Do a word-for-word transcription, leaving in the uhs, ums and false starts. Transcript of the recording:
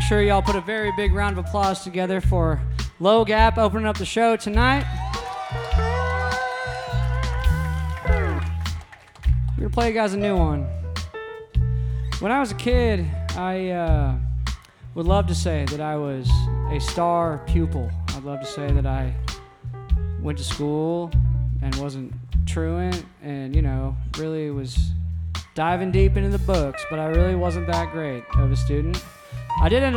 sure y'all put a very big round of applause together for Low Gap opening up the show tonight. We're gonna play you guys a new one. When I was a kid, I uh, would love to say that I was a star pupil. I'd love to say that I went to school and wasn't truant and, you know, really was diving deep into the books, but I really wasn't that great of a student. I did end up